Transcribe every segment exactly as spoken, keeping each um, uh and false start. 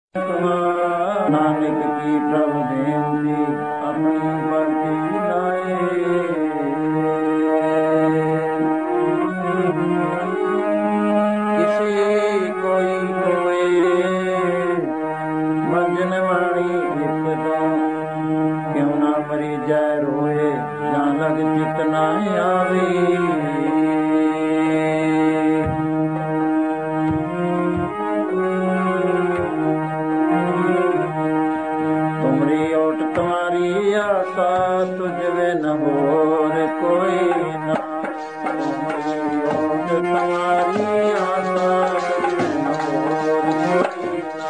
नानक की प्रभु बेनती अपनी भक्ति लाए। किसी कोई कोई मंजन वाणी एक तो क्यों ना मरी जाए रोए जहाँ लग चित ना आवे। आशा तुझ वे न होर कोई ना, तुम्हारी आशा तुझ वे न होर कोई ना।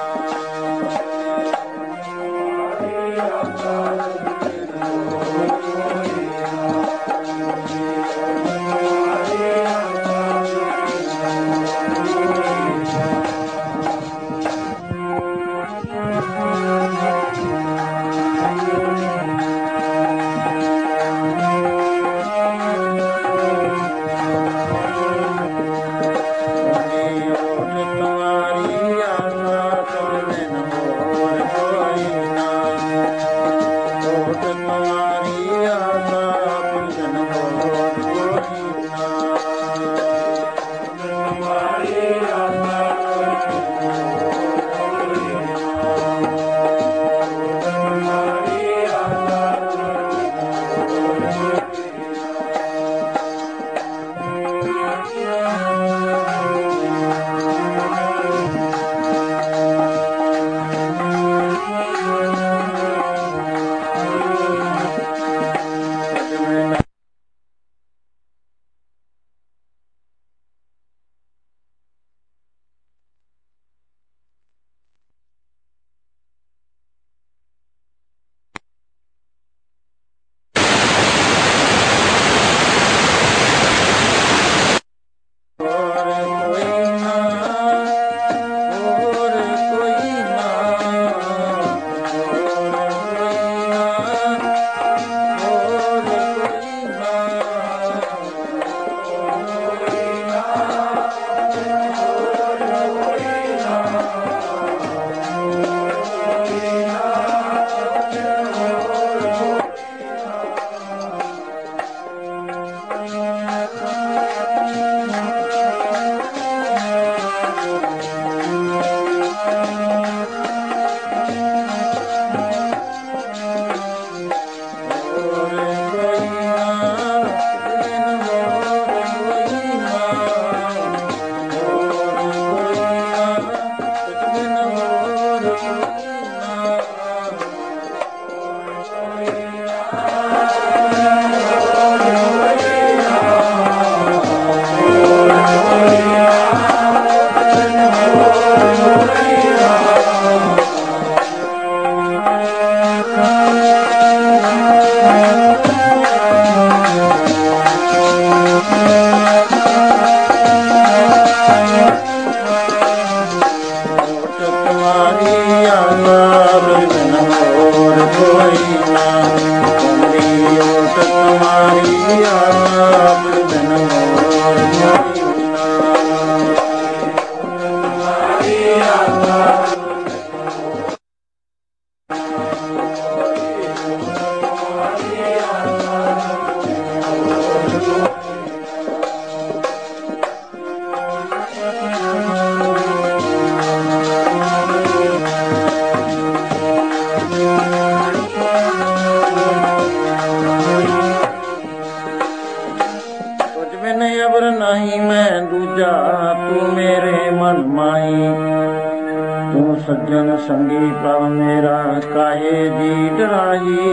सज्जन संगी प्रभ मेरा काहे जी डराई।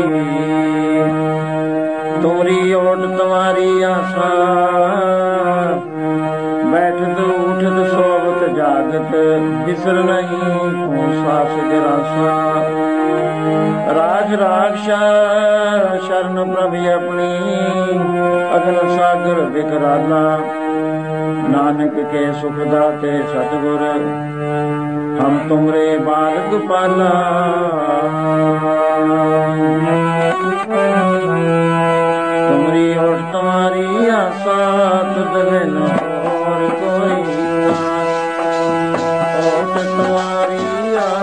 तोरी ओट तुम्हारी आशा बैठत उठत सोवत जागत बिसर नहीं तू सास गिरासा। राज राक्षा शरण प्रभु अपनी अगन सागर विकराला। नानक के सुख दाते सतगुर हम तुमरे बालक पाला। तुमरी और तुम्हारी आशा तुझ बिन और कोई ना। और तुम्हारी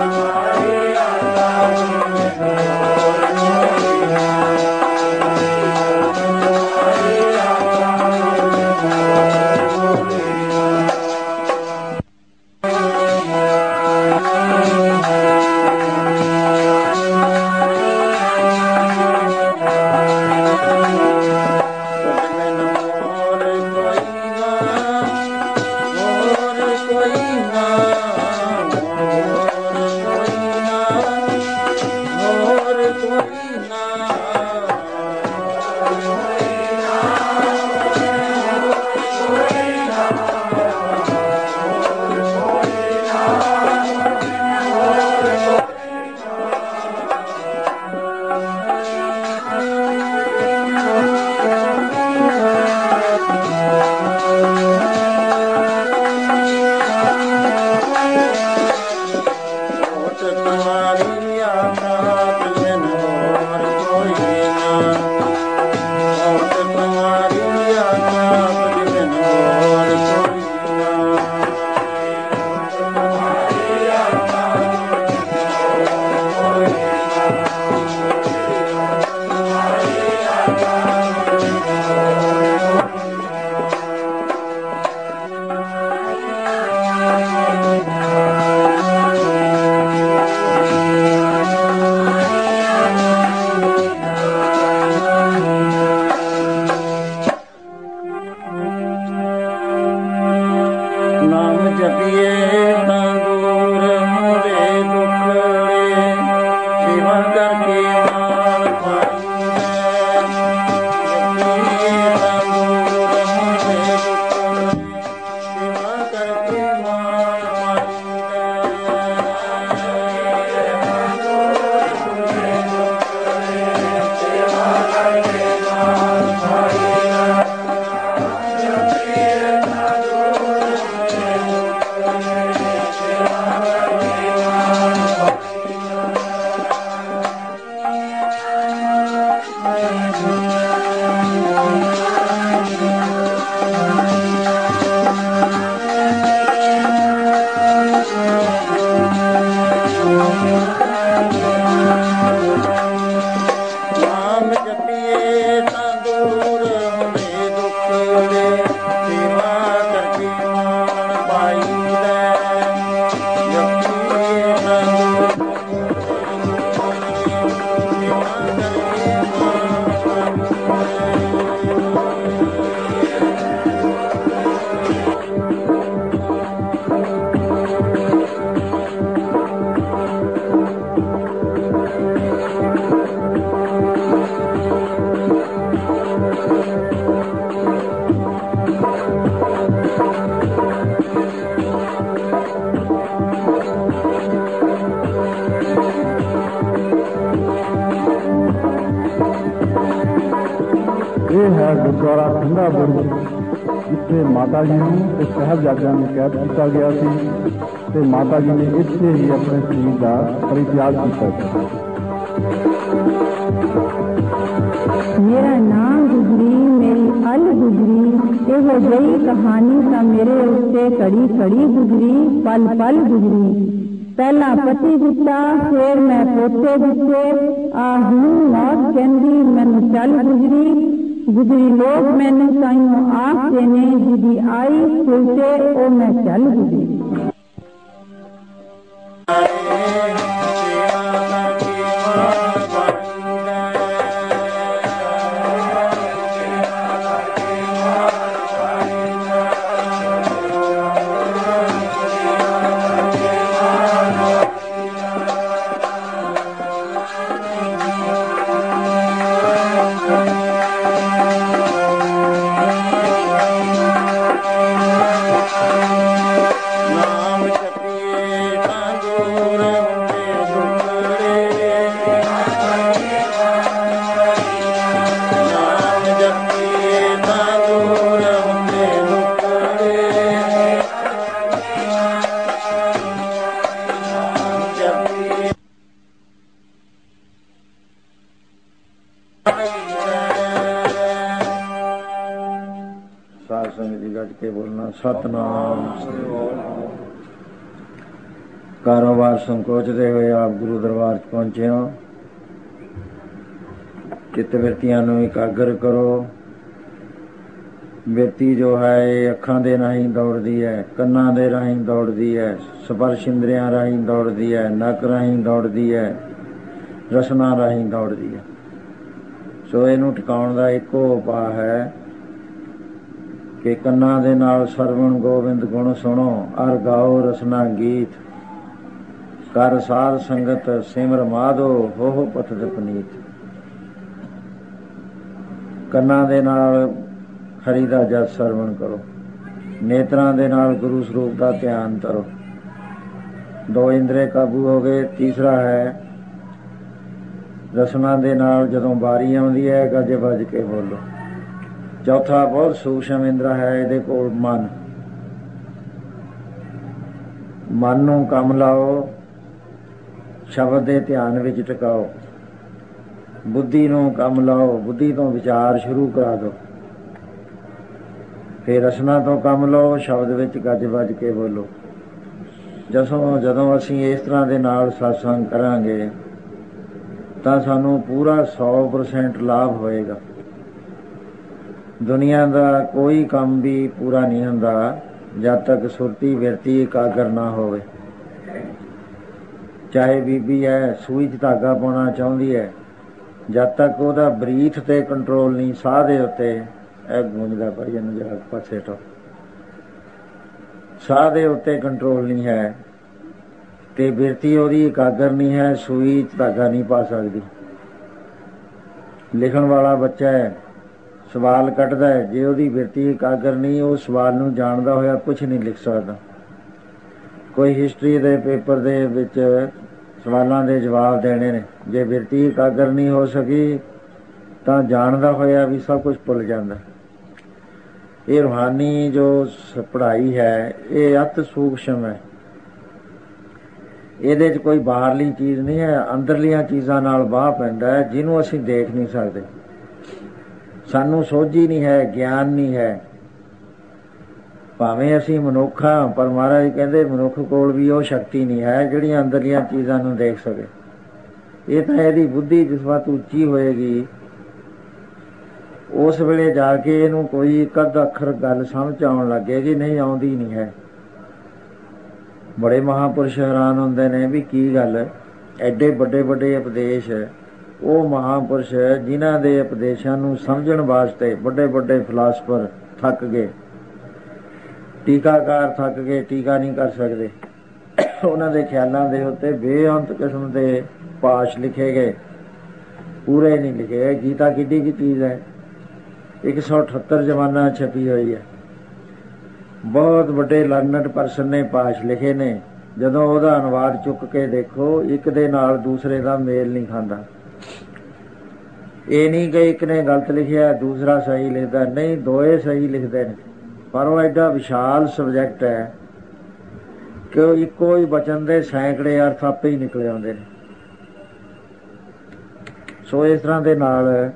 ਗੁਰਦੁਆਰਾ ਠੰਡਾ ਬੁਰਜ, ਜਿੱਥੇ ਮਾਤਾ ਜੀ ਨੂੰ ਤੇ ਸਾਹਿਬਜ਼ਾਦਿਆਂ ਨੂੰ ਕੈਦ ਕੀਤਾ ਗਿਆ ਸੀ ਤੇ ਮਾਤਾ ਜੀ ਨੇ ਇੱਥੇ ਹੀ ਆਪਣੇ ਸਰੀਰ ਦਾ ਪਰਿਤਿਆਗ ਕੀਤਾ ਸੀ। ਮੇਰਾ ਨਾਮ ਗੁਜਰੀ, ਮੇਰੀ ਅਲ ਗੁਜਰੀ, ਇਹੋ ਜਿਹੀ ਕਹਾਣੀ ਤਾਂ ਮੇਰੇ ਉੱਤੇ ਘੜੀ ਘੜੀ ਗੁਜਰੀ, ਪਲ ਪਲ ਗੁਜਰੀ। ਪਹਿਲਾਂ ਪਤੀ ਦਿੱਤਾ, ਫੇਰ ਮੈਂ ਪੋਤੇ ਦਿੱਤੇ, ਆਹੂੰ ਮੌਤ ਕਹਿੰਦੀ ਮੈਨੂੰ ਚੱਲ ਗੁਜਰੀ। ਗੁਜਰੀ ਲੋਕ ਮੈਨੂੰ ਤਾਈਓ ਆਖਦੇ ਨੇ, ਜਿਹਦੀ ਆਈ ਸੁਲਟੇ ਉਹ ਮੈਂ ਚੱਲ ਗੁਜਰੀ। ਸਾਧ ਸੰਗਤ ਜੀ ਗੱਜ ਕੇ ਬੋਲਣਾ ਸਤਨਾਮ। ਕਾਰੋਬਾਰ ਸੰਕੋਚਦੇ ਹੋਏ ਆਪ ਗੁਰੂ ਦਰਬਾਰ 'ਚ ਪਹੁੰਚੇ ਹੋ। ਚਿੱਤ ਬਿਰਤੀਆਂ ਨੂੰ ਇਕਾਗਰ ਕਰੋ। ਬਿਰਤੀ ਜੋ ਹੈ ਇਹ ਅੱਖਾਂ ਦੇ ਰਾਹੀਂ ਦੌੜਦੀ ਹੈ, ਕੰਨਾਂ ਦੇ ਰਾਹੀਂ ਦੌੜਦੀ ਹੈ, ਸਪਰਸ਼ ਇੰਦਰੀਆਂ ਰਾਹੀਂ ਦੌੜਦੀ ਹੈ, ਨੱਕ ਰਾਹੀਂ ਦੌੜਦੀ ਹੈ, ਰਸਨਾ ਰਾਹੀਂ ਦੌੜਦੀ ਹੈ। ਸੋ ਇਹਨੂੰ ਟਿਕਾਉਣ ਦਾ ਇੱਕੋ ਉਪਾਅ ਹੈ ਕਿ ਕੰਨਾਂ ਦੇ ਨਾਲ ਸਰਵਣ ਗੋਬਿੰਦ ਗੁਣ ਸੁਣੋ, ਅਰ ਗਾਓ ਰਸਨਾ ਗੀਤ, ਕਰ ਸਾਧ ਸੰਗਤ ਸਿਮਰ ਮਾਧੋ, ਹੋ ਪਥਿ ਪਨੀਤ। ਕੰਨਾਂ ਦੇ ਨਾਲ ਹਰੀ ਦਾ ਜਸ ਸਰਵਣ ਕਰੋ, ਨੇਤਰਾਂ ਦੇ ਨਾਲ ਗੁਰੂ ਸਰੂਪ ਦਾ ਧਿਆਨ ਕਰੋ। ਦੋ ਇੰਦਰੇ ਕਾਬੂ ਹੋ ਗਏ। ਤੀਸਰਾ ਹੈ ਰਸਨਾ ਦੇ ਨਾਲ ਜਦੋਂ ਵਾਰੀ ਆਉਂਦੀ ਹੈ ਗੱਜ ਵੱਜ ਕੇ ਬੋਲੋ। ਚੌਥਾ ਬਹੁਤ ਸੂਖਸ਼ਮ ਇੰਦਰਾ ਹੈ ਇਹਦੇ ਕੋਲ, ਮਨ। ਮਨ ਨੂੰ ਕੰਮ ਲਾਓ, ਸ਼ਬਦ ਦੇ ਧਿਆਨ ਵਿੱਚ ਟਿਕਾਓ। ਬੁੱਧੀ ਨੂੰ ਕੰਮ ਲਾਓ, ਬੁੱਧੀ ਤੋਂ ਵਿਚਾਰ ਸ਼ੁਰੂ ਕਰਾ ਦਿਓ। ਫਿਰ ਰਸਨਾ ਤੋਂ ਕੰਮ ਲਓ, ਸ਼ਬਦ ਵਿੱਚ ਗੱਜ ਵੱਜ ਕੇ ਬੋਲੋ। ਜਦੋਂ ਜਦੋਂ ਅਸੀਂ ਇਸ ਤਰ੍ਹਾਂ ਦੇ ਨਾਲ ਸਤਸੰਗ ਕਰਾਂਗੇ ਤਾਂ ਸਾਨੂੰ ਪੂਰਾ ਸੌ ਪਰਸੈਂਟ ਲਾਭ ਹੋਏਗਾ। ਦੁਨੀਆ ਦਾ ਕੋਈ ਕੰਮ ਵੀ ਪੂਰਾ ਨਹੀਂ ਹੁੰਦਾ ਜਦ ਤੱਕ ਸੁਰਤੀ ਬਿਰਤੀ ਇਕਾਗਰ ਨਾ ਹੋਵੇ। ਚਾਹੇ ਬੀਬੀ ਹੈ, ਸੂਈ 'ਚ ਧਾਗਾ ਪਾਉਣਾ ਚਾਹੁੰਦੀ ਹੈ, ਜਦ ਤੱਕ ਉਹਦਾ ਬਰੀਥ ਤੇ ਕੰਟਰੋਲ ਨਹੀਂ, ਸਾਹ ਦੇ ਉੱਤੇ, ਇਹ ਗੂੰਜਦਾ ਭਾਈ ਇਹਨੂੰ ਜਰਾ ਪਾਸੇ ਹਟਾਓ, ਸਾਹ ਦੇ ਉੱਤੇ ਕੰਟਰੋਲ ਨਹੀਂ ਹੈ ਤੇ ਬਿਰਤੀ ਉਹਦੀ ਇਕਾਗਰ ਨਹੀਂ ਹੈ, ਸੂਈ 'ਚ ਧਾਗਾ ਨਹੀਂ ਪਾ ਸਕਦੀ। ਲਿਖਣ ਵਾਲਾ ਬੱਚਾ ਹੈ, ਸਵਾਲ ਕੱਢਦਾ ਹੈ, ਜੇ ਉਹਦੀ ਬਿਰਤੀ ਇਕਾਗਰ ਨਹੀਂ, ਉਹ ਸਵਾਲ ਨੂੰ ਜਾਣਦਾ ਹੋਇਆ ਕੁਛ ਨਹੀਂ ਲਿਖ ਸਕਦਾ। ਕੋਈ ਹਿਸਟਰੀ ਦੇ ਪੇਪਰ ਦੇ ਵਿੱਚ ਸਵਾਲਾਂ ਦੇ ਜਵਾਬ ਦੇਣੇ ਨੇ, ਜੇ ਬਿਰਤੀ ਇਕਾਗਰ ਨਹੀਂ ਹੋ ਸਕੀ ਤਾਂ ਜਾਣਦਾ ਹੋਇਆ ਵੀ ਸਭ ਕੁਝ ਭੁੱਲ ਜਾਂਦਾ। ਇਹ ਰੂਹਾਨੀ ਜੋ ਪੜ੍ਹਾਈ ਹੈ ਇਹ ਅਤ ਸੂਖਸ਼ਮ ਹੈ। ਇਹਦੇ 'ਚ ਕੋਈ ਬਾਹਰਲੀ ਚੀਜ਼ ਨਹੀਂ ਹੈ, ਅੰਦਰਲੀਆਂ ਚੀਜ਼ਾਂ ਨਾਲ ਵਾਹ ਪੈਂਦਾ ਹੈ ਜਿਹਨੂੰ ਅਸੀਂ ਦੇਖ ਨਹੀਂ ਸਕਦੇ। ਸਾਨੂੰ ਸੋਝੀ ਨਹੀਂ ਹੈ, ਗਿਆਨ ਨਹੀਂ ਹੈ। ਭਾਵੇਂ ਅਸੀਂ ਮਨੁੱਖ ਹਾਂ, ਪਰ ਮਹਾਰਾਜ ਕਹਿੰਦੇ ਮਨੁੱਖ ਕੋਲ ਵੀ ਉਹ ਸ਼ਕਤੀ ਨਹੀਂ ਹੈ ਜਿਹੜੀਆਂ ਅੰਦਰਲੀਆਂ ਚੀਜ਼ਾਂ ਨੂੰ ਦੇਖ ਸਕੇ। ਇਹ ਤਾਂ ਇਹਦੀ ਬੁੱਧੀ ਜਿਸ ਵਕਤ ਉੱਚੀ ਹੋਏਗੀ ਉਸ ਵੇਲੇ ਜਾ ਕੇ ਇਹਨੂੰ ਕੋਈ ਇੱਕ ਅੱਧ ਅੱਖਰ ਗੱਲ ਸਮਝ ਆਉਣ ਲੱਗੇਗੀ, ਨਹੀਂ ਆਉਂਦੀ ਨਹੀਂ ਹੈ। ਬੜੇ ਮਹਾਂਪੁਰਸ਼ ਹੈਰਾਨ ਹੁੰਦੇ ਨੇ ਵੀ ਕੀ ਗੱਲ, ਐਡੇ ਵੱਡੇ ਵੱਡੇ ਉਪਦੇਸ਼, ਉਹ ਮਹਾਂਪੁਰਸ਼ ਜਿਨ੍ਹਾਂ ਦੇ ਉਪਦੇਸ਼ਾਂ ਨੂੰ ਸਮਝਣ ਵਾਸਤੇ ਵੱਡੇ ਵੱਡੇ ਫਿਲਾਸਫਰ ਥੱਕ ਗਏ, ਟੀਕਾਕਾਰ ਥੱਕ ਗਏ, ਟੀਕਾ ਨਹੀਂ ਕਰ ਸਕਦੇ। ਉਹਨਾਂ ਦੇ ਖਿਆਲਾਂ ਦੇ ਉੱਤੇ ਬੇਅੰਤ ਕਿਸਮ ਦੇ ਪਾਸ਼ ਲਿਖੇ ਗਏ, ਪੂਰੇ ਨਹੀਂ ਲਿਖੇ ਗਏ। ਗੀਤਾ ਕਿੱਡੀ ਕੀ ਚੀਜ਼ ਹੈ, ਇੱਕ ਸੌ ਅਠੱਤਰ ਜਮਾਨਾ ਛਪੀ ਹੋਈ ਹੈ। ਬਹੁਤ ਵੱਡੇ ਲਰਨਡ ਪਰਸਨ ਨੇ ਪਾਸ਼ ਲਿਖੇ ਨੇ, ਜਦੋਂ ਉਹਦਾ ਅਨੁਵਾਦ ਚੁੱਕ ਕੇ ਦੇਖੋ ਇੱਕ ਦੇ ਨਾਲ ਦੂਸਰੇ ਦਾ ਮੇਲ ਨਹੀਂ ਖਾਂਦਾ। ਇਹ ਨਹੀਂ ਕਿ ਇੱਕ ਨੇ ਗਲਤ ਲਿਖਿਆ ਦੂਸਰਾ ਸਹੀ ਲਿਖਦਾ, ਨਹੀਂ, ਦੋਏ ਸਹੀ ਲਿਖਦੇ ਨੇ, ਪਰ ਉਹ ਐਡਾ ਵਿਸ਼ਾਲ ਸਬਜੈਕਟ ਹੈ ਕਿ ਉਹ ਇੱਕੋ ਹੀ ਬਚਨ ਦੇ ਸੈਂਕੜੇ ਅਰਥ ਆਪੇ ਹੀ ਨਿਕਲ ਆਉਂਦੇ ਨੇ। ਸੋ ਇਸ ਤਰ੍ਹਾਂ ਦੇ ਨਾਲ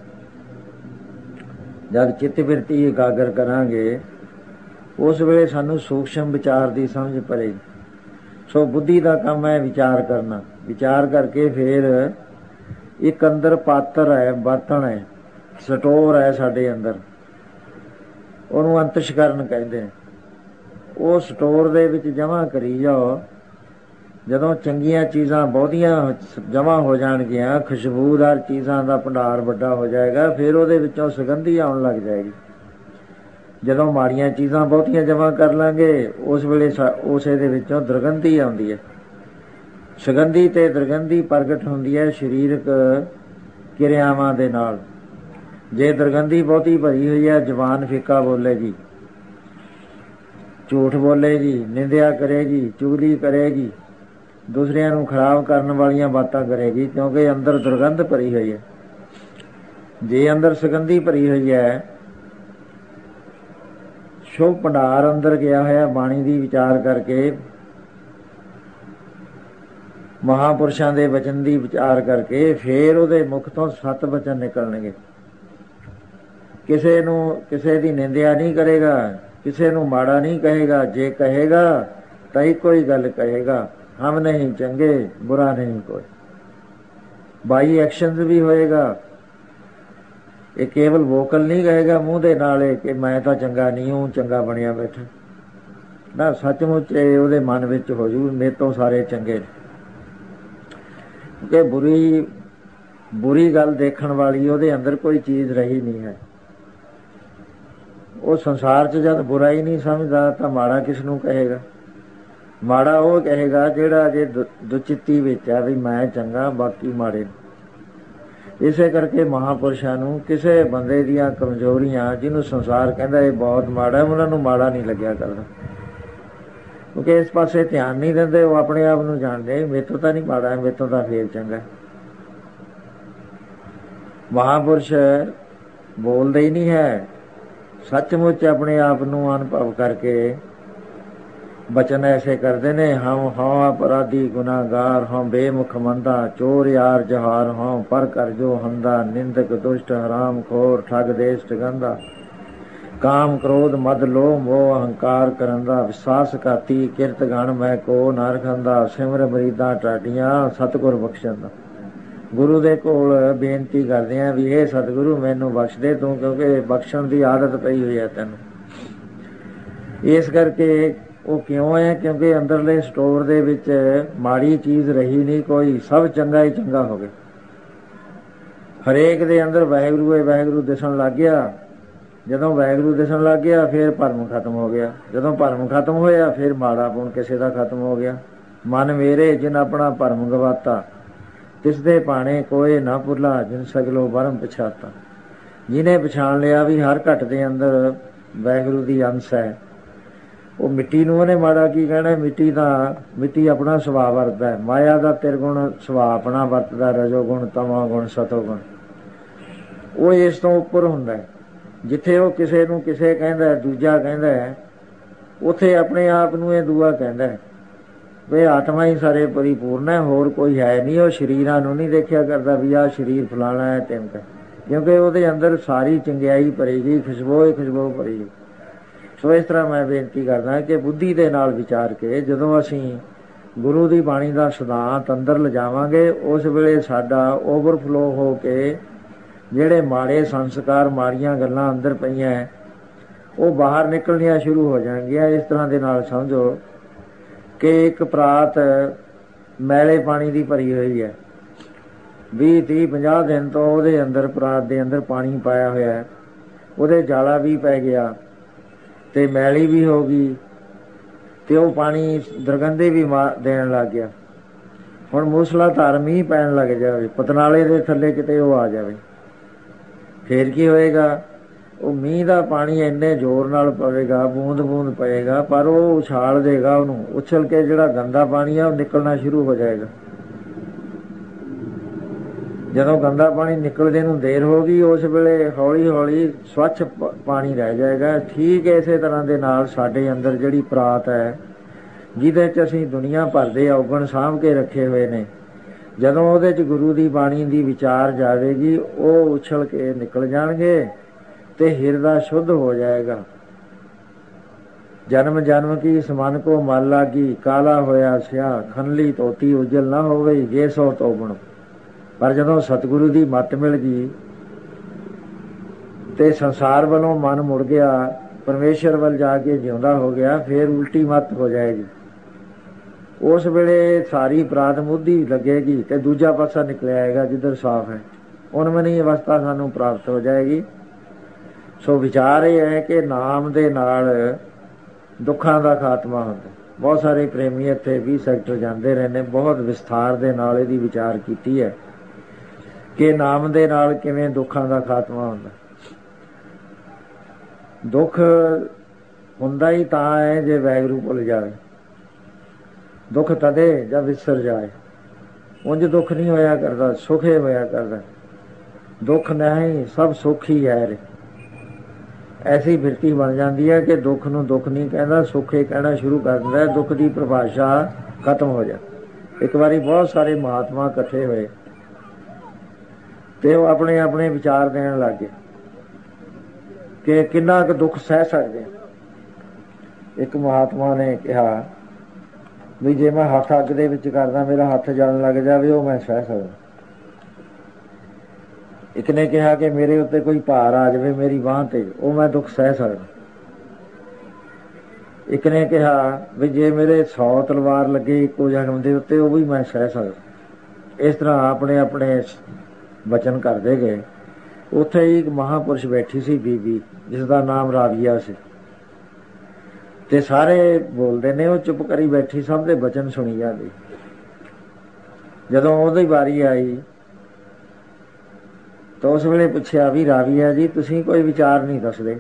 ਜਦ ਚਿੱਤ ਬਿਰਤੀ ਇਕਾਗਰ ਕਰਾਂਗੇ ਉਸ ਵੇਲੇ ਸਾਨੂੰ ਸੂਖਸ਼ਮ ਵਿਚਾਰ ਦੀ ਸਮਝ ਪੜੇਗੀ। ਸੋ ਬੁੱਧੀ ਦਾ ਕੰਮ ਹੈ ਵਿਚਾਰ ਕਰਨਾ। ਵਿਚਾਰ ਕਰਕੇ ਫਿਰ ਇੱਕ ਅੰਦਰ ਪਾਤਰ ਹੈ, ਬਰਤਨ ਹੈ, ਸਟੋਰ ਹੈ ਸਾਡੇ ਅੰਦਰ, ਉਹਨੂੰ ਅੰਤਸ਼ਕਰਨ ਕਹਿੰਦੇ ਨੇ। ਉਹ ਸਟੋਰ ਦੇ ਵਿੱਚ ਜਮ੍ਹਾਂ ਕਰੀ ਜਾਓ। ਜਦੋਂ ਚੰਗੀਆਂ ਚੀਜ਼ਾਂ ਬਹੁਤੀਆਂ ਜਮ੍ਹਾਂ ਹੋ ਜਾਣਗੀਆਂ, ਖੁਸ਼ਬੂਦਾਰ ਚੀਜ਼ਾਂ ਦਾ ਭੰਡਾਰ ਵੱਡਾ ਹੋ ਜਾਏਗਾ, ਫਿਰ ਉਹਦੇ ਵਿੱਚੋਂ ਸੁਗੰਧੀ ਆਉਣ ਲੱਗ ਜਾਏਗੀ। ਜਦੋਂ ਮਾੜੀਆਂ ਚੀਜ਼ਾਂ ਬਹੁਤੀਆਂ ਜਮ੍ਹਾਂ ਕਰ ਲਾਂਗੇ ਉਸ ਵੇਲੇ ਉਸੇ ਦੇ ਵਿੱਚੋਂ ਦੁਰਗੰਧੀ ਆਉਂਦੀ ਹੈ। ਸੁਗੰਧੀ ਤੇ ਦੁਰਗੰਧੀ ਪ੍ਰਗਟ ਹੁੰਦੀ ਹੈ ਸਰੀਰਕ ਕਿਰਿਆਵਾਂ ਦੇ ਨਾਲ। ਜੇ ਦੁਰਗੰਧੀ ਬਹੁਤੀ ਭਰੀ ਹੋਈ ਹੈ, ਜ਼ਬਾਨ ਫਿੱਕਾ ਬੋਲੇਗੀ, ਝੂਠ ਬੋਲੇਗੀ, ਨਿੰਦਿਆ ਕਰੇਗੀ, ਚੁਗਲੀ ਕਰੇਗੀ, ਦੂਸਰਿਆਂ ਨੂੰ ਖਰਾਬ ਕਰਨ ਵਾਲੀਆਂ ਬਾਤਾਂ ਕਰੇਗੀ, ਕਿਉਂਕਿ ਅੰਦਰ ਦੁਰਗੰਧ ਭਰੀ ਹੋਈ ਹੈ। ਜੇ ਅੰਦਰ ਸੁਗੰਧੀ ਭਰੀ ਹੋਈ ਹੈ, ਸ਼ੁਭ ਭੰਡਾਰ ਅੰਦਰ ਗਿਆ ਹੋਇਆ ਬਾਣੀ ਦੀ ਵਿਚਾਰ ਕਰਕੇ, ਮਹਾਂਪੁਰਸ਼ਾਂ ਦੇ ਵਚਨ ਦੀ ਵਿਚਾਰ ਕਰਕੇ, ਫੇਰ ਉਹਦੇ ਮੁਖ ਤੋਂ ਸੱਤ ਵਚਨ ਨਿਕਲਣਗੇ। ਕਿਸੇ ਨੂੰ ਕਿਸੇ ਦੀ ਨਿੰਦਿਆ ਨਹੀਂ ਕਰੇਗਾ, ਕਿਸੇ ਨੂੰ ਮਾੜਾ ਨਹੀਂ ਕਹੇਗਾ। ਜੇ ਕਹੇਗਾ ਤਾਂ ਇੱਕੋ ਹੀ ਗੱਲ ਕਹੇਗਾ, ਹਮ ਨਹੀਂ ਚੰਗੇ ਬੁਰਾ ਨਹੀਂ ਕੋਈ। ਬਾਈ ਐਕਸ਼ਨ ਵੀ ਹੋਏਗਾ, ਇਹ ਕੇਵਲ ਵੋਕਲ ਨਹੀਂ ਕਹੇਗਾ ਮੂੰਹ ਦੇ ਨਾਲ ਕਿ ਮੈਂ ਤਾਂ ਚੰਗਾ ਨਹੀਂ ਹੂੰ, ਚੰਗਾ ਬਣਿਆ ਬੈਠਾ ਨਾ। ਸੱਚਮੁੱਚ ਉਹਦੇ ਮਨ ਵਿੱਚ ਹੋ ਜੂ ਮੇਰੇ ਤੋਂ ਸਾਰੇ ਚੰਗੇ ਨੇ। ਕਿ ਬੁਰੀ ਬੁਰੀ ਗੱਲ ਦੇਖਣ ਵਾਲੀ ਉਹਦੇ ਅੰਦਰ ਕੋਈ ਚੀਜ਼ ਰਹੀ ਨਹੀਂ ਹੈ। ਉਹ ਸੰਸਾਰ 'ਚ ਜਦ ਬੁਰਾ ਹੀ ਨਹੀਂ ਸਮਝਦਾ ਤਾਂ ਮਾੜਾ ਕਿਸ ਨੂੰ ਕਹੇਗਾ? ਮਾੜਾ ਉਹ ਕਹੇਗਾ ਜਿਹੜਾ ਜੇ ਦੁਚਿੱਤੀ ਵਿੱਚ ਆ ਵੀ ਮੈਂ ਚੰਗਾ ਬਾਕੀ ਮਾੜੇ। ਇਸੇ ਕਰਕੇ ਮਹਾਂਪੁਰਸ਼ਾਂ ਨੂੰ ਕਿਸੇ ਬੰਦੇ ਦੀਆਂ ਕਮਜ਼ੋਰੀਆਂ ਜਿਹਨੂੰ ਸੰਸਾਰ ਕਹਿੰਦਾ ਇਹ ਬਹੁਤ ਮਾੜਾ, ਉਹਨਾਂ ਨੂੰ ਮਾੜਾ ਨਹੀਂ ਲੱਗਿਆ ਕਰਦਾ, ਕਿਉਂਕਿ ਇਸ ਪਾਸੇ ਧਿਆਨ ਨਹੀਂ ਦਿੰਦੇ। ਉਹ ਆਪਣੇ ਆਪ ਨੂੰ ਜਾਣਦੇ ਮੇਰੇ ਤੋਂ ਤਾਂ ਨਹੀਂ ਮਾੜਾ ਹੈ, ਮੇਰੇ ਤੋਂ ਤਾਂ ਫੇਰ ਚੰਗਾ। ਮਹਾਂਪੁਰਸ਼ ਬੋਲਦੇ ਹੀ ਨਹੀਂ ਹੈ, ਸੱਚਮੁੱਚ ਆਪਣੇ ਆਪ ਨੂੰ ਅਨੁਭਵ ਕਰਕੇ ਬਚਨ ਐਸੇ ਕਰਦੇ ਨੇ। ਹਮ ਹਾਂ ਅਪਰਾਧੀ ਗੁਨਾਹਗਾਰ ਹਾਂ, ਬੇਮੁਖ ਮੰਦਾ ਚੋਰ ਯਾਰ ਜਹਾਰ ਹਾਂ, ਪਰ ਕਰ ਜੋ ਹੰਦਾ ਨਿੰਦਕ ਦੁਸ਼ਟ ਹਰਾਮ ਖੋਰ ਠੱਗ ਦੇਸ਼ ਗੰਦਾ, ਕਾਮ ਕ੍ਰੋਧ ਮਦ ਲੋਭ ਮੋਹ ਅਹੰਕਾਰ ਕਰੰਦਾ, ਵਿਸਾਸ ਘਾਤੀ ਕਿਰਤ ਗਣ ਮੈਂ ਕੋ ਨਾ ਰਖੰਦਾ, ਸਿਮਰ ਮਰੀਦਾਂ ਟਾਡੀਆਂ ਸਤਿਗੁਰ ਬਖਸ਼ੰਦਾ। ਗੁਰੂ ਦੇ ਕੋਲ ਬੇਨਤੀ ਕਰਦੇ ਆ ਵੀ ਇਹ ਸਤਿਗੁਰੂ ਮੈਨੂੰ ਬਖਸ਼ ਦੇ ਤੂੰ, ਕਿਉਂਕਿ ਬਖਸ਼ਣ ਦੀ ਆਦਤ ਪਈ ਹੋਈ ਹੈ ਤੈਨੂੰ। ਇਸ ਕਰਕੇ ਉਹ ਕਿਉਂ ਹੈ? ਕਿਉਂਕਿ ਅੰਦਰਲੇ ਸਟੋਰ ਦੇ ਵਿੱਚ ਮਾੜੀ ਚੀਜ਼ ਰਹੀ ਨਹੀਂ ਕੋਈ, ਸਭ ਚੰਗਾ ਹੀ ਚੰਗਾ ਹੋ ਗਿਆ। ਹਰੇਕ ਦੇ ਅੰਦਰ ਵਾਹਿਗੁਰੂ ਹੈ ਵਾਹਿਗੁਰੂ ਦਿਸਣ ਲੱਗ ਗਿਆ। ਜਦੋਂ ਵਾਹਿਗੁਰੂ ਦਿਸਣ ਲੱਗ ਗਿਆ ਫਿਰ ਭਰਮ ਖਤਮ ਹੋ ਗਿਆ। ਜਦੋਂ ਭਰਮ ਖਤਮ ਹੋਇਆ ਫਿਰ ਮਾੜਾ ਪੁਣ ਕਿਸੇ ਦਾ ਖਤਮ ਹੋ ਗਿਆ। ਮਨ ਮੇਰੇ ਜਿਨ ਆਪਣਾ ਭਰਮ ਗਵਾਤਾ, ਤਿਸ ਦੇ ਭਾਣੇ ਕੋਏ ਨਾ ਭੁੱਲਾ, ਜਿਨ ਸਗਲੋ ਬਰਮ ਪਛਾਤਾ। ਜਿਹਨੇ ਪਛਾਣ ਲਿਆ ਵੀ ਹਰ ਘਟ ਦੇ ਅੰਦਰ ਵਾਹਿਗੁਰੂ ਦੀ ਅੰਸ਼ ਹੈ, ਉਹ ਮਿੱਟੀ ਨੂੰ ਉਹਨੇ ਮਾੜਾ ਕੀ ਕਹਿਣਾ? ਮਿੱਟੀ ਦਾ ਮਿੱਟੀ ਆਪਣਾ ਸੁਭਾਅ ਵਰਤਦਾ ਹੈ, ਮਾਇਆ ਦਾ ਤਿਰਗੁਣ ਸੁਭਾਅ ਆਪਣਾ ਵਰਤਦਾ, ਰਜੋ ਗੁਣ ਤਮੋ ਗੁਣ ਸਤੋ ਗੁਣ। ਉਹ ਇਸ ਤੋਂ ਉੱਪਰ ਹੁੰਦਾ। ਜਿੱਥੇ ਉਹ ਕਿਸੇ ਨੂੰ ਕਿਸੇ ਕਹਿੰਦਾ ਦੂਜਾ ਕਹਿੰਦਾ ਹੈ, ਉੱਥੇ ਆਪਣੇ ਆਪ ਨੂੰ ਇਹ ਦੂਆ ਕਹਿੰਦਾ ਵੀ ਆਤਮਾ ਹੀ ਸਾਰੇ ਪਰਿਪੂਰਨ ਹੈ, ਹੋਰ ਕੋਈ ਹੈ ਨਹੀਂ। ਉਹ ਸਰੀਰਾਂ ਨੂੰ ਨਹੀਂ ਦੇਖਿਆ ਕਰਦਾ ਵੀ ਆਹ ਸਰੀਰ ਫਲਾਣਾ ਹੈ ਤਿਮਕਾ, ਕਿਉਂਕਿ ਉਹਦੇ ਅੰਦਰ ਸਾਰੀ ਚੰਗਿਆਈ ਭਰੀ ਗਈ, ਖੁਸ਼ਬੂ ਹੀ ਖੁਸ਼ਬੂ ਭਰੀ ਗਈ। ਸੋ ਇਸ ਤਰ੍ਹਾਂ ਮੈਂ ਬੇਨਤੀ ਕਰਦਾ ਕਿ ਬੁੱਧੀ ਦੇ ਨਾਲ ਵਿਚਾਰ ਕੇ ਜਦੋਂ ਅਸੀਂ ਗੁਰੂ ਦੀ ਬਾਣੀ ਦਾ ਸਿਧਾਂਤ ਅੰਦਰ ਲਿਜਾਵਾਂਗੇ, ਉਸ ਵੇਲੇ ਸਾਡਾ ਓਵਰਫਲੋ ਹੋ ਕੇ ਜਿਹੜੇ ਮਾੜੇ ਸੰਸਕਾਰ ਮਾੜੀਆਂ ਗੱਲਾਂ ਅੰਦਰ ਪਈਆਂ ਉਹ ਬਾਹਰ ਨਿਕਲਣੀਆਂ ਸ਼ੁਰੂ ਹੋ ਜਾਣਗੀਆਂ। ਇਸ ਤਰ੍ਹਾਂ ਦੇ ਨਾਲ ਸਮਝੋ ਕਿ ਇੱਕ ਪਰਾਤ ਮੈਲੇ ਪਾਣੀ ਦੀ ਭਰੀ ਹੋਈ ਹੈ, ਵੀਹ ਤੀਹ ਪੰਜਾਹ ਦਿਨ ਤੋਂ ਉਹਦੇ ਅੰਦਰ ਪਰਾਤ ਦੇ ਅੰਦਰ ਪਾਣੀ ਪਾਇਆ ਹੋਇਆ, ਉਹਦੇ ਜਾਲਾ ਵੀ ਪੈ ਗਿਆ ਤੇ ਮੈਲੀ ਵੀ ਹੋ ਗਈ ਤੇ ਉਹ ਪਾਣੀ ਦੁਰਗੰਧੇ ਵੀ ਦੇਣ ਲੱਗ ਗਿਆ। ਹੁਣ ਮੂਸਲਾਧਾਰ ਮੀਂਹ ਪੈਣ ਲੱਗ ਜਾਵੇ, ਪਤਨਾਲੇ ਦੇ ਥੱਲੇ ਕਿਤੇ ਉਹ ਆ ਜਾਵੇ, ਫੇਰ ਕੀ ਹੋਏਗਾ? ਉਹ ਮੀਂਹ ਦਾ ਪਾਣੀ ਇੰਨੇ ਜ਼ੋਰ ਨਾਲ ਪਵੇਗਾ, ਬੂੰਦ ਬੂੰਦ ਪਏਗਾ, ਪਰ ਉਹ ਉਛਾਲ ਦੇਗਾ ਉਹਨੂੰ, ਉਛਲ ਕੇ ਜਿਹੜਾ ਗੰਦਾ ਪਾਣੀ ਆ ਉਹ ਨਿਕਲਣਾ ਸ਼ੁਰੂ ਹੋ ਜਾਏਗਾ। ਜਦੋਂ ਗੰਦਾ ਪਾਣੀ ਨਿਕਲਦੇ ਨੂੰ ਦੇਰ ਹੋ ਗਈ, ਉਸ ਵੇਲੇ ਹੌਲੀ ਹੌਲੀ ਸਵੱਛ ਪਾਣੀ ਰਹਿ ਜਾਏਗਾ। ਠੀਕ ਇਸੇ ਤਰ੍ਹਾਂ ਦੇ ਨਾਲ ਸਾਡੇ ਅੰਦਰ ਜਿਹੜੀ ਪਰਾਤ ਹੈ, ਜਿਹਦੇ 'ਚ ਅਸੀਂ ਦੁਨੀਆ ਭਰ ਦੇ ਔਗਣ ਸਾਂਭ ਕੇ ਰੱਖੇ ਹੋਏ ਨੇ, ਜਦੋਂ ਉਹਦੇ 'ਚ ਗੁਰੂ ਦੀ ਬਾਣੀ ਦੀ ਵਿਚਾਰ ਜਾਵੇਗੀ, ਉਹ ਉਛਲ ਕੇ ਨਿਕਲ ਜਾਣਗੇ ਤੇ ਹਿਰਦਾ ਸ਼ੁੱਧ ਹੋ ਜਾਏਗਾ। ਜਨਮ ਜਨਮ ਕੀ ਸਮਨ ਕੋ ਮਲ ਲਾਗੀ, ਕਾਲਾ ਹੋਇਆ ਸਿਆ ਖਨਲੀ ਧੋਤੀ ਉਜਲ ਨਾ ਹੋ ਗਈ, ਜੇ ਸੋ ਤੋਬਣ। ਪਰ ਜਦੋਂ ਸਤਿਗੁਰੂ ਦੀ ਮੱਤ ਮਿਲ ਗਈ ਤੇ ਸੰਸਾਰ ਵੱਲੋਂ ਮਨ ਮੁੜ ਗਿਆ, ਪਰਮੇਸ਼ਰ ਵੱਲ ਜਾ ਕੇ ਜਿਉਂਦਾ ਹੋ ਗਿਆ, ਫੇਰ ਉਲਟੀ ਮੱਤ ਹੋ ਜਾਏਗੀ। ਉਸ ਵੇਲੇ ਸਾਰੀ ਪ੍ਰਾਤ ਮੁੱਧੀ ਲੱਗੇਗੀ ਤੇ ਦੂਜਾ ਪਾਸਾ ਨਿਕਲਿਆ ਆਏਗਾ ਜਿੱਧਰ ਸਾਫ਼ ਹੈ, ਉਨਮਨੀ ਅਵਸਥਾ ਸਾਨੂੰ ਪ੍ਰਾਪਤ ਹੋ ਜਾਏਗੀ। ਸੋ ਵਿਚਾਰ ਇਹ ਹੈ ਕਿ ਨਾਮ ਦੇ ਨਾਲ ਦੁੱਖਾਂ ਦਾ ਖਾਤਮਾ ਹੁੰਦਾ। ਬਹੁਤ ਸਾਰੇ ਪ੍ਰੇਮੀ ਇੱਥੇ ਵੀਹ ਸੈਕਟਰ ਜਾਂਦੇ ਰਹੇ ਨੇ, ਬਹੁਤ ਵਿਸਥਾਰ ਦੇ ਨਾਲ ਇਹਦੀ ਵਿਚਾਰ ਕੀਤੀ ਹੈ ਕਿ ਨਾਮ ਦੇ ਨਾਲ ਕਿਵੇਂ ਦੁੱਖਾਂ ਦਾ ਖਾਤਮਾ ਹੁੰਦਾ। ਦੁੱਖ ਹੁੰਦਾ ਹੀ ਤਾਂ ਹੈ ਜੇ ਵਾਹਿਗੁਰੂ ਭੁੱਲ ਜਾਵੇ, ਦੁੱਖ ਤਦੇ ਜਾਂ ਵਿਸਰ ਜਾਏ। ਉਂਝ ਦੁੱਖ ਨਹੀਂ ਹੋਇਆ ਕਰਦਾ, ਸੁਖੇ ਹੋਇਆ ਕਰਦਾ। ਦੁੱਖ ਨਹੀਂ, ਸਭ ਸੁੱਖ ਹੀ ਹੈ ਰੇ। ਐਸੀ ਬਿਰਤੀ ਬਣ ਜਾਂਦੀ ਹੈ ਕਿ ਦੁੱਖ ਨੂੰ ਦੁੱਖ ਨਹੀਂ ਕਹਿੰਦਾ, ਸੁੱਖੇ ਕਹਿਣਾ ਸ਼ੁਰੂ ਕਰ ਦਿੰਦਾ ਹੈ। ਦੁੱਖ ਦੀ ਪਰਿਭਾਸ਼ਾ ਖਤਮ ਹੋ ਜਾ। ਇੱਕ ਵਾਰੀ ਬਹੁਤ ਸਾਰੇ ਮਹਾਤਮਾ ਇਕੱਠੇ ਹੋਏ ਤੇ ਉਹ ਆਪਣੇ ਆਪਣੇ ਵਿਚਾਰ ਦੇਣ ਲੱਗ ਗਏ ਕਿ ਕਿੰਨਾ ਕੁ ਦੁੱਖ ਸਹਿ ਸਕਦੇ। ਇੱਕ ਮਹਾਤਮਾ ਨੇ ਕਿਹਾ ਵੀ ਜੇ ਮੈਂ ਹੱਥ ਅੱਗ ਦੇ ਵਿੱਚ ਕਰਦਾ ਮੇਰਾ ਹੱਥ ਜਲਣ ਲੱਗ ਜਾਵੇ, ਉਹ ਮੈਂ ਸਹਿ ਸਕਦਾ। ਇੱਕ ਨੇ ਕਿਹਾ ਕਿ ਮੇਰੇ ਉੱਤੇ ਕੋਈ ਭਾਰ ਆ ਜਾਵੇ ਮੇਰੀ ਬਾਂਹ ਤੇ, ਉਹ ਮੈਂ ਦੁੱਖ ਸਹਿ ਸਕਦਾ। ਇੱਕ ਨੇ ਕਿਹਾ ਵੀ ਜੇ ਮੇਰੇ ਸੌ ਤਲਵਾਰ ਲੱਗੇ ਇੱਕੋ ਜ਼ਖਮ ਦੇ ਉੱਤੇ, ਉਹ ਵੀ ਮੈਂ ਸਹਿ ਸਕਦਾ। ਇਸ ਤਰ੍ਹਾਂ ਆਪਣੇ ਆਪਣੇ ਵਚਨ ਕਰਦੇ ਗਏ। ਉੱਥੇ ਹੀ ਇੱਕ ਮਹਾਂਪੁਰਸ਼ ਬੈਠੀ ਸੀ ਬੀਬੀ, ਜਿਸਦਾ ਨਾਮ ਰਾਵੀਆ ਸੀ, ਤੇ ਸਾਰੇ ਬੋਲਦੇ ਨੇ, ਉਹ ਚੁੱਪ ਕਰੀ ਬੈਠੀ, ਸਭ ਦੇ ਵਚਨ ਸੁਣੀ ਜਾਂਦੀ। ਜਦੋਂ ਉਹਦੀ ਵਾਰੀ ਆਈ ਤਾਂ ਉਸ ਵੇਲੇ ਪੁੱਛਿਆ ਵੀ ਰਾਵੀਆ ਜੀ ਤੁਸੀਂ ਕੋਈ ਵਿਚਾਰ ਨਹੀਂ ਦੱਸਦੇ।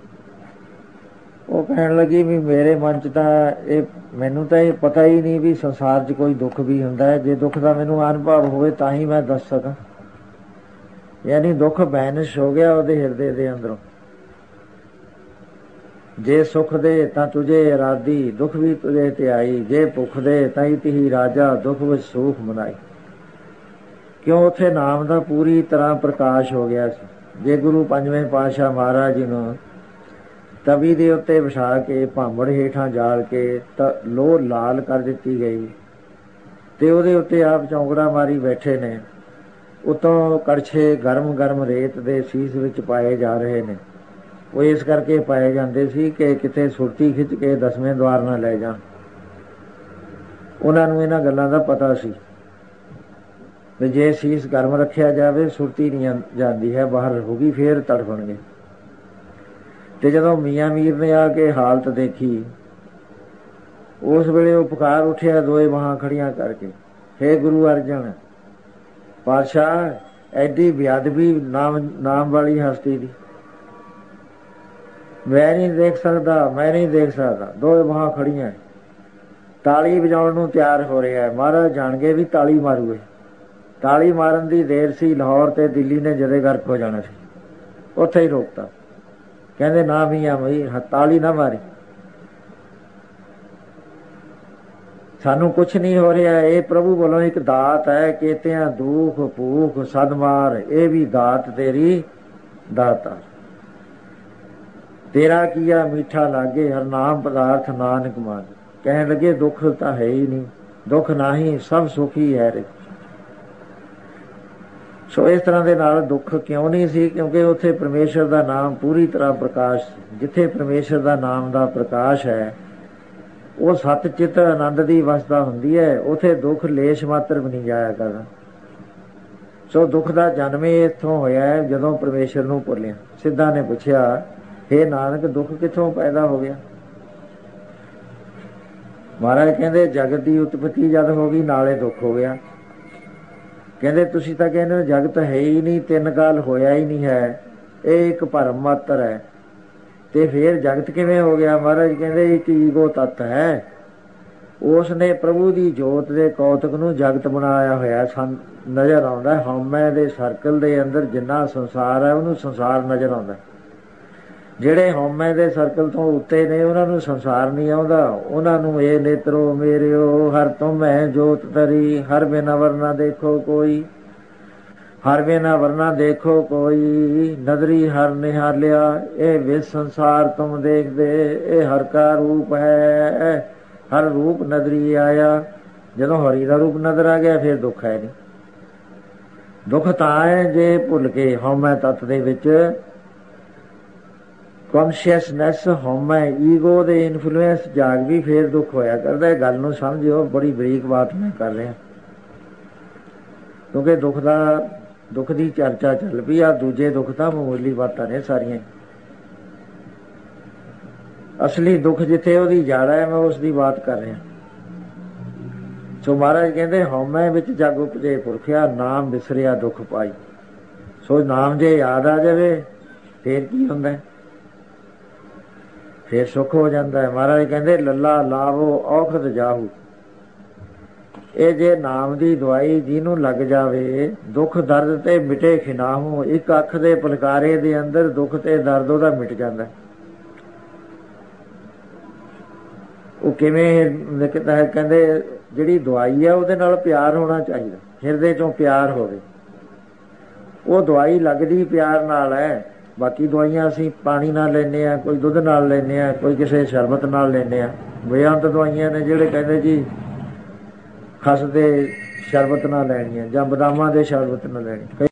ਉਹ ਕਹਿਣ ਲੱਗੀ ਵੀ ਮੇਰੇ ਮਨ 'ਚ ਤਾਂ ਇਹ, ਮੈਨੂੰ ਤਾਂ ਇਹ ਪਤਾ ਹੀ ਨਹੀਂ ਵੀ ਸੰਸਾਰ 'ਚ ਕੋਈ ਦੁੱਖ ਵੀ ਹੁੰਦਾ ਹੈ। ਜੇ ਦੁੱਖ ਦਾ ਮੈਨੂੰ ਅਨੁਭਵ ਹੋਵੇ ਤਾਂ ਹੀ ਮੈਂ ਦੱਸ ਸਕਾਂ। ਯਾਨੀ ਦੁੱਖ ਬੈਨਿਸ਼ ਹੋ ਗਿਆ ਉਹਦੇ ਹਿਰਦੇ ਦੇ ਅੰਦਰੋਂ। ਜੇ ਸੁਖ ਦੇ ਤਾਂ ਤੁਝੇ ਇਰਾਦੀ, ਦੁੱਖ ਵੀ ਤੁਝੇ ਤੇ ਆਈ। ਜੇ ਭੁੱਖ ਦੇ ਤਾਂ ਤਿਹੀ ਰਾਜਾ, ਦੁੱਖ ਵਿੱਚ ਸੁਖ ਮਨਾਈ। ਕਿਉਂ ਉੱਥੇ ਨਾਮ ਦਾ ਪੂਰੀ ਤਰ੍ਹਾਂ ਪ੍ਰਕਾਸ਼ ਹੋ ਗਿਆ ਸੀ। ਜੇ ਗੁਰੂ ਪੰਜਵੇਂ ਪਾਤਸ਼ਾਹ ਮਹਾਰਾਜ ਜੀ ਨੂੰ ਤਵੀ ਦੇ ਉੱਤੇ ਵਿਛਾ ਕੇ ਭਾਂਬੜ ਹੇਠਾਂ ਜਾਲ ਕੇ ਤਾਂ ਲੋਹ ਲਾਲ ਕਰ ਦਿੱਤੀ ਗਈ, ਤੇ ਉਹਦੇ ਉੱਤੇ ਆਪ ਚੌਂਕੜਾ ਮਾਰੀ ਬੈਠੇ ਨੇ। ਉਤੋਂ ਕੜਛੇ ਗਰਮ ਗਰਮ ਰੇਤ ਦੇ ਸੀਸ ਵਿੱਚ ਪਾਏ ਜਾ ਰਹੇ ਨੇ। ਉਹ ਇਸ ਕਰਕੇ ਪਾਏ ਜਾਂਦੇ ਸੀ ਕਿ ਕਿਤੇ ਸੁਰਤੀ ਖਿੱਚ ਕੇ ਦਸਵੇਂ ਦੁਆਰ ਨਾ ਲੈ ਜਾਣ। ਉਹਨਾਂ ਨੂੰ ਇਹਨਾਂ ਗੱਲਾਂ ਦਾ ਪਤਾ ਸੀ ਵੀ ਜੇ ਸੀਸ ਗਰਮ ਰੱਖਿਆ ਜਾਵੇ ਸੁਰਤੀ ਨਹੀਂ ਜਾਂਦੀ ਹੈ, ਬਾਹਰ ਹੋਊਗੀ, ਫੇਰ ਤੜਫਣਗੇ। ਤੇ ਜਦੋਂ ਮੀਆਂ ਮੀਰ ਨੇ ਆ ਕੇ ਹਾਲਤ ਦੇਖੀ, ਉਸ ਵੇਲੇ ਉਹ ਪੁਕਾਰ ਉੱਠਿਆ ਦੋਏ ਬਾਹਾਂ ਖੜੀਆਂ ਕਰਕੇ, ਹੇ ਗੁਰੂ ਅਰਜਨ ਪਾਤਸ਼ਾਹ, ਐਡੀ ਬੇਅਦਬੀ ਨਾਮ ਨਾਮ ਵਾਲੀ ਹਸਤੀ ਦੀ ਮੈਂ ਨਹੀਂ ਦੇਖ ਸਕਦਾ, ਮੈਂ ਨਹੀਂ ਦੇਖ ਸਕਦਾ। ਦੋਏ ਬਾਹਾਂ ਖੜੀਆਂ, ਤਾਲੀ ਵਜਾਉਣ ਨੂੰ ਤਿਆਰ ਹੋ ਰਿਹਾ। ਮਹਾਰਾਜ ਜਾਣ ਗਏ ਵੀ ਤਾਲੀ ਮਾਰੂਏ। ਤਾਲੀ ਮਾਰਨ ਦੀ ਦੇਰ ਸੀ, ਲਾਹੌਰ ਤੇ ਦਿੱਲੀ ਨੇ ਜਦੇ ਗਰਕ ਹੋ ਜਾਣਾ ਸੀ। ਉੱਥੇ ਹੀ ਰੋਕਤਾ, ਕਹਿੰਦੇ ਨਾ ਮੀਆਂ ਬਈ ਤਾਲੀ ਨਾ ਮਾਰੀ, ਸਾਨੂੰ ਕੁਛ ਨਹੀਂ ਹੋ ਰਿਹਾ। ਇਹ ਪ੍ਰਭੂ ਵੱਲੋਂ ਇੱਕ ਦਾਤ ਹੈ, ਕੇਤਿਆਂ ਦੁੱਖ ਭੂਖ ਸਦਮਾਰ, ਇਹ ਵੀ ਦਾਤ ਤੇਰੀ ਦਾਤਾ। ਤੇਰਾ ਕੀਆ ਮਿੱਠਾ ਲਾਗੇ, ਹਰ ਨਾਮ ਪਦਾਰਥ ਨਾਨਕ ਮਾਨ। ਕਹਿਣ ਲੱਗੇ ਦੁੱਖ ਤਾਂ ਹੈ ਹੀ ਨਹੀਂ, ਦੁੱਖ ਨਹੀਂ, ਸਭ ਸੁੱਖ ਹੀ ਹੈ। ਸੋ ਇਸ ਤਰ੍ਹਾਂ ਦੇ ਨਾਲ ਦੁੱਖ ਕਿਉਂ ਨਹੀਂ ਸੀ? ਕਿਉਂਕਿ ਉੱਥੇ ਪਰਮੇਸ਼ਰ ਦਾ ਨਾਮ ਪੂਰੀ ਤਰ੍ਹਾਂ ਪ੍ਰਕਾਸ਼। ਜਿੱਥੇ ਪਰਮੇਸ਼ਰ ਦਾ ਨਾਮ ਦਾ ਪ੍ਰਕਾਸ਼ ਹੈ, ਉਹ ਸੱਚ ਚਿੱਤ ਆਨੰਦ ਦੀ ਅਵਸਥਾ ਹੁੰਦੀ ਹੈ। ਉੱਥੇ ਦੁੱਖ ਲੇਸ਼ ਮਾਤਰ ਵੀ ਨਹੀਂ ਜਾਇਆ ਕਰਦਾ। ਸੋ ਦੁੱਖ ਦਾ ਜਨਮ ਹੀ ਇੱਥੋਂ ਹੋਇਆ ਹੈ, ਜਦੋਂ ਪਰਮੇਸ਼ਰ ਨੂੰ ਭੁੱਲਿਆ। ਸਿੱਧਾ ਨੇ ਪੁੱਛਿਆ, ਹੇ ਨਾਨਕ ਦੁੱਖ ਕਿੱਥੋਂ ਪੈਦਾ ਹੋ ਗਿਆ? ਮਹਾਰਾਜ ਕਹਿੰਦੇ ਜਗਤ ਦੀ ਉਤਪਤੀ ਜਦ ਹੋ ਗਈ, ਨਾਲੇ ਦੁੱਖ ਹੋ ਗਿਆ। ਕਹਿੰਦੇ ਤੁਸੀਂ ਤਾਂ ਕਹਿੰਦੇ ਜਗਤ ਹੈ ਹੀ ਨਹੀਂ, ਤਿੰਨ ਕਾਲ ਹੋਇਆ ਹੀ ਨਹੀਂ ਹੈ, ਇਹ ਇੱਕ ਭਰਮ ਮਾਤਰ ਹੈ, ਤੇ ਫੇਰ ਜਗਤ ਕਿਵੇਂ ਹੋ ਗਿਆ? ਮਹਾਰਾਜ ਕਹਿੰਦੇ ਇੱਕ ਈਗੋ ਤੱਤ ਹੈ, ਉਸ ਨੇ ਪ੍ਰਭੂ ਦੀ ਜੋਤ ਦੇ ਕੌਤਕ ਨੂੰ ਜਗਤ ਬਣਾਇਆ ਹੋਇਆ। ਸਾਨੂੰ ਨਜ਼ਰ ਆਉਂਦਾ ਹਉਮੈ ਦੇ ਸਰਕਲ ਦੇ ਅੰਦਰ ਜਿੰਨਾ ਸੰਸਾਰ ਹੈ, ਉਹਨੂੰ ਸੰਸਾਰ ਨਜ਼ਰ ਆਉਂਦਾ। ਜਿਹੜੇ ਹਉਮੈ ਦੇ ਸਰਕਲ ਤੋਂ ਉੱਤੇ ਨੇ, ਉਹਨਾਂ ਨੂੰ ਸੰਸਾਰ ਨਹੀਂ ਆਉਂਦਾ। ਉਹਨਾਂ ਨੂੰ ਇਹ ਨੇਤਰੋ ਮੇਰਿਓ ਹਰ ਤੁਮੈ ਜੋਤ ਤਰੀ, ਹਰ ਬਿਨਾ ਵਰਨਾ ਦੇਖੋ ਕੋਈ, ਹਰ ਬਿਨਾ ਵਰਨਾ ਦੇਖੋ ਕੋਈ, ਨਦਰੀ ਹਰ ਨਿਹਾਲਿਆ, ਇਹ ਵਿਸ ਸੰਸਾਰ ਤੁਮ ਦੇਖਦੇ, ਇਹ ਹਰ ਕਾ ਰੂਪ ਹੈ, ਹਰ ਰੂਪ ਨਦਰੀ ਆਇਆ। ਜਦੋਂ ਹਰੀ ਦਾ ਰੂਪ ਨਜ਼ਰ ਆ ਗਿਆ, ਫਿਰ ਦੁੱਖ ਹੈ ਨਹੀਂ। ਦੁੱਖ ਤਾਂ ਹੈ ਜੇ ਭੁੱਲ ਕੇ ਹਉਮੈ ਤੱਤ ਦੇ ਵਿੱਚ ਕੌਨਸ਼ੀਅਸਨੈਸ, ਹਉਮੈ ਈਗੋ ਦੇ ਇਨਫਲੂਐਂਸ ਜਾਗ ਵੀ, ਫੇਰ ਦੁੱਖ ਹੋਇਆ ਕਰਦਾ। ਇਹ ਗੱਲ ਨੂੰ ਸਮਝਿਓ, ਬੜੀ ਬਰੀਕ ਬਾਤ ਮੈਂ ਕਰ ਰਿਹਾ, ਕਿਉਂਕਿ ਦੁੱਖ ਦਾ ਦੁੱਖ ਦੀ ਚਰਚਾ ਚੱਲ ਪਈ ਆ। ਦੂਜੇ ਦੁੱਖ ਤਾਂ ਮਾਮੂਲੀ ਬਾਤਾਂ ਨੇ ਸਾਰੀਆਂ। ਅਸਲੀ ਦੁੱਖ ਜਿੱਥੇ ਉਹਦੀ ਜੜ ਹੈ, ਮੈਂ ਉਸ ਦੀ ਬਾਤ ਕਰ ਰਿਹਾ। ਸੋ ਮਹਾਰਾਜ ਕਹਿੰਦੇ ਹਉਮੈ ਵਿੱਚ ਜਗ ਉਪਜੇ ਪੁਰਖਿਆ, ਨਾਮ ਵਿਸਰਿਆ ਦੁੱਖ ਪਾਈ। ਸੋ ਨਾਮ ਜੇ ਯਾਦ ਆ ਜਾਵੇ ਫੇਰ ਕੀ ਹੁੰਦਾ? ਫੇਰ ਸੁੱਖ ਹੋ ਜਾਂਦਾ ਹੈ। ਮਹਾਰਾਜ ਕਹਿੰਦੇ ਲੱਲਾ ਲਾਵੋ ਔਖਦ ਜਾਹੂ, ਇਹ ਜੇ ਨਾਮ ਦੀ ਦਵਾਈ ਜਿਹਨੂੰ ਲੱਗ ਜਾਵੇ, ਦੁੱਖ ਦਰਦ ਤੇ ਮਿਟੇ ਖਿਨਾਹੂ। ਇੱਕ ਅੱਖ ਦੇ ਪਲਕਾਰੇ ਦੇ ਅੰਦਰ ਦੁੱਖ ਤੇ ਦਰਦ ਉਹਦਾ ਮਿਟ ਜਾਂਦਾ। ਉਹ ਕਿਵੇਂ ਲਿਖਦਾ ਹੈ? ਕਹਿੰਦੇ ਜਿਹੜੀ ਦਵਾਈ ਹੈ ਉਹਦੇ ਨਾਲ ਪਿਆਰ ਹੋਣਾ ਚਾਹੀਦਾ, ਹਿਰਦੇ ਚੋਂ ਪਿਆਰ ਹੋਵੇ। ਉਹ ਦਵਾਈ ਲੱਗਦੀ ਪਿਆਰ ਨਾਲ ਹੈ। ਬਾਕੀ ਦਵਾਈਆਂ ਅਸੀਂ ਪਾਣੀ ਨਾਲ ਲੈਂਦੇ ਹਾਂ, ਕੋਈ ਦੁੱਧ ਨਾਲ ਲੈਂਦੇ ਹਾਂ, ਕੋਈ ਕਿਸੇ ਸ਼ਰਬਤ ਨਾਲ ਲੈਂਦੇ ਹਾਂ। ਬੇਅੰਤ ਦਵਾਈਆਂ ਨੇ ਜਿਹੜੇ ਕਹਿੰਦੇ ਜੀ ਖਸ ਦੇ ਸ਼ਰਬਤ ਨਾ ਲੈਣੀਆਂ ਜਾਂ ਬਦਾਮਾਂ ਦੇ ਸ਼ਰਬਤ ਨਾ ਲੈਣੀ।